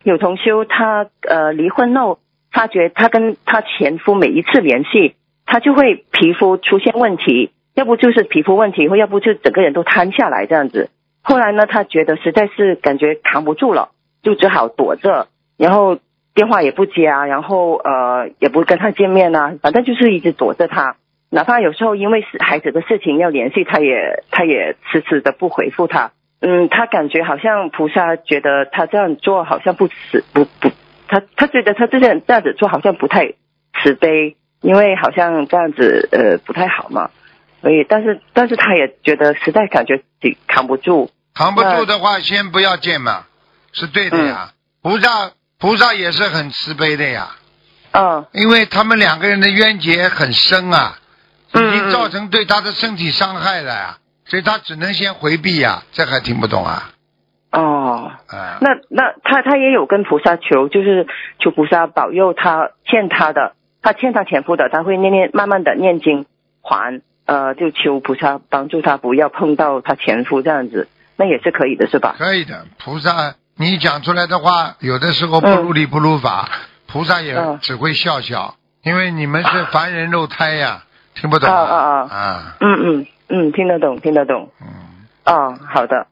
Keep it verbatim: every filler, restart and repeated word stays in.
有同修他呃离婚后，发觉他跟他前夫每一次联系，他就会皮肤出现问题，要不就是皮肤问题，或要不就整个人都瘫下来这样子。后来呢，他觉得实在是感觉扛不住了，就只好躲着，然后电话也不接啊，然后呃也不跟他见面啊，反正就是一直躲着他。哪怕有时候因为孩子的事情要联系，他也他也迟迟的不回复他。嗯，他感觉好像菩萨觉得他这样做好像不慈不不，他他觉得他这样这样子做好像不太慈悲，因为好像这样子呃不太好嘛。所以，但是但是他也觉得实在感觉自己扛不住。 扛不住的话，先不要见嘛，是对的呀。嗯、菩萨菩萨也是很慈悲的呀。 嗯。 因为他们两个人的冤结很深啊，已经造成对他的身体伤害了呀。所以他只能先回避呀，这还听不懂啊？ 哦， 啊、 那那他他也有跟菩萨求，就是求菩萨保佑他欠他的，他欠他前夫的，他会念念慢慢的念经还，呃，就求菩萨帮助他不要碰到他前夫这样子，那也是可以的，是吧？ 可以的，菩萨你讲出来的话，有的时候不如理不如法，嗯、菩萨也只会笑笑，因为你们是凡人肉胎呀，听不懂啊？ 啊啊啊！啊嗯嗯。嗯，听得懂，听得懂。嗯。哦，好的。